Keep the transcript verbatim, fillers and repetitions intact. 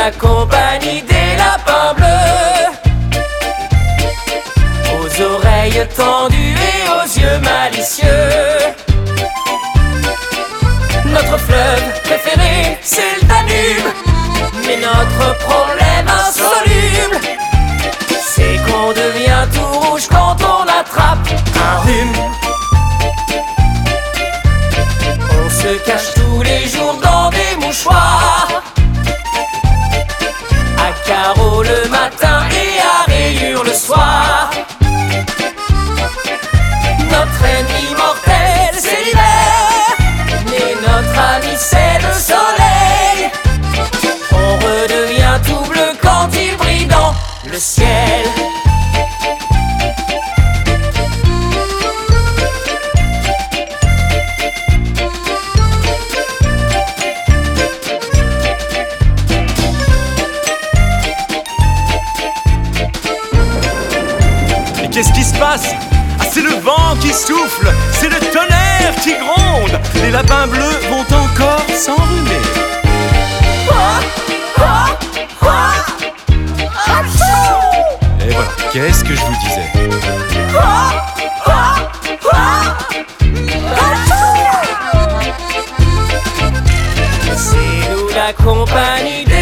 la compagnie des lapins bleus, aux oreilles tendues et aux yeux malicieux. Notre fleuve préféré, c'est le Danube, mais notre problème insoluble, c'est qu'on devient tout rouge quand on attrape un rhume. On se cache tous les jours dans des mouchoirs, à carreaux le matin et à rayures le soir. Notre ennemi mortel, c'est l'hiver, mais notre ami, c'est le soleil. On redevient tout bleu quand il brille dans le ciel. Et qu'est-ce qui se passe? Ah, c'est le vent qui souffle, c'est le tonnerre qui gronde. Les lapins bleus vont encore s'enrhumer. Et voilà, qu'est-ce que je vous disais? C'est nous la compagnie